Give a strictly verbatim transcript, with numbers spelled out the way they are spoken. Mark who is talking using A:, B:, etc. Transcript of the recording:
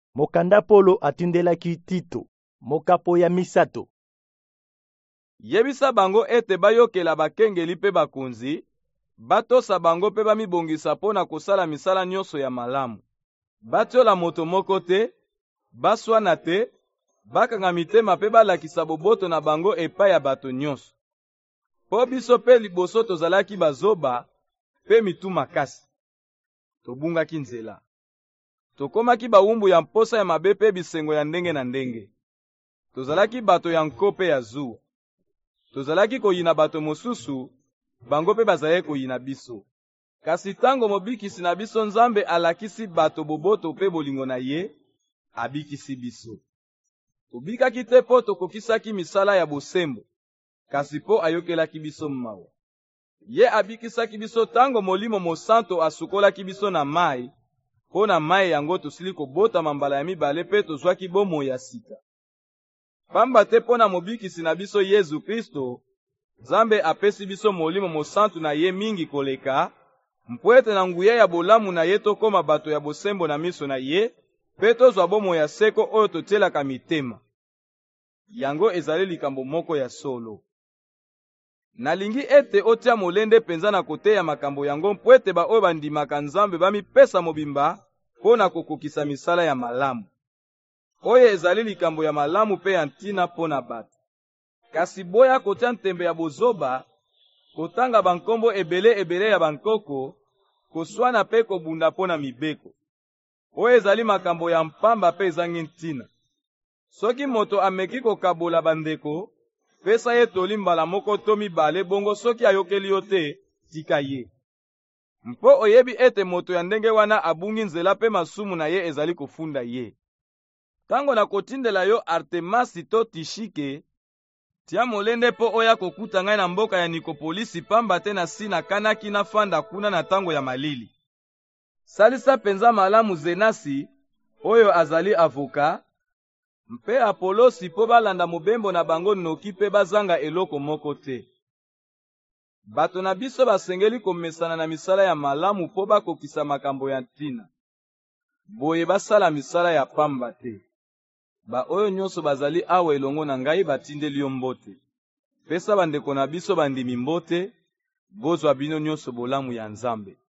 A: Mokanda Polo atindelaki Tito, mokapo ya misato.
B: Yebisa bango ete bayokela bakengeli pe bakonzi, batosa bango pe bamibongisa pona kosala misala nyonso ya malamu. Batiola moto moko te, baswana te, bakanga mitema pe balakisa boboto na bango epai ya bato nyonso. Po biso pe liboso tozalaki bazoba pe mitu makasi. Tobungaki nzela. Tokomaki bawumbu ya mposa ya mabe pe bisengo ya ndenge na ndenge. Tozalaki bato ya nkope ya zuwa. Tozalaki koyina bato mosusu, bango pe bazalaki koyina biso. Kasi tango mobikisi na biso Nzambe alakisi bato boboto pe bolingo na ye, abikisi biso. Tobikaki te po tokokisaki misala ya bosembo, kasi po ayokelaki biso mawa. Ye abikisaki biso tango Molimo Mosanto asukolaki biso na mai, po na mai yango tosili kobota mambala ya mibale pe tozwaki bomoi ya sika. Pamba te po na mobikisi na biso Yesu Kristo, Nzambe apesi biso Molimo Mosantu na ye mingi koleka, mpo ete na nguya ya bolamu na ye tokoma bato ya bosembo na miso na ye, pe tozwa bomoi ya seko oyo totielaka mitema. Yango ezali likambo moko ya solo. Nalingi ete otia molende penza na kote ya makambo yango mpo ete ba oyo bandimaka Nzambe bamipesa mobimba mpo na kokokisa misala ya malamu. Oyo ezali likambo ya malamu pe ya ntina mpo na bato. Kasi boya kotia ntembe ya bozoba, kotanga bankombo ebele ebele ya bankoko, koswana pe kobunda mpo na mibeko. Oyo ezali makambo ya mpamba pe ezangi ntina. Soki moto ameki kokabola bandeko, pesa ye toli mbala moko to mibale bongo soki ayokeli yo te, tika ye. Mpo oyebi ete moto ya ndenge wana abungi nzela pe masumu na ye ezali kofunda ye. Tango na kotindela yo Artemasi to Tishike, tia molende po oya kokuta ngai na mboka ya Nikopolisi pamba te na si na kanaki na fanda kuna na tango ya malili. Salisa penza malamu Zenasi, oyo azali avoka, mpe Apolosi po balanda mobembo na bango noki pe bazanga eloko moko te. Bato na biso basengeli komesana na misala ya malamu po bakokisa makambo ya ntina. Boye basala misala ya pamba te. Ba oyo nyonso bazali awa elongo na ngai batindeli yo mbote. Pesa bandeko na biso bandimi mbote, bozwa bino nyonso bolamu ya Nzambe.